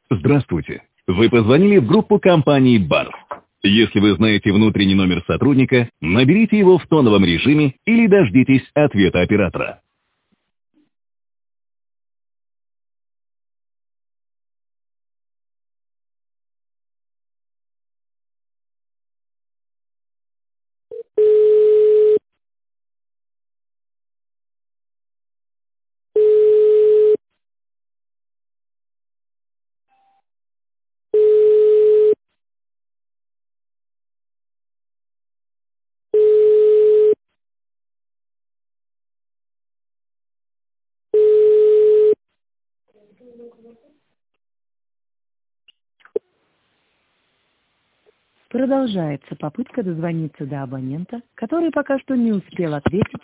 Здравствуйте. Вы позвонили в группу компании «Барс». Если вы знаете внутренний номер сотрудника, наберите его в тоновом режиме или дождитесь ответа оператора. Продолжается попытка дозвониться до абонента, который пока что не успел ответить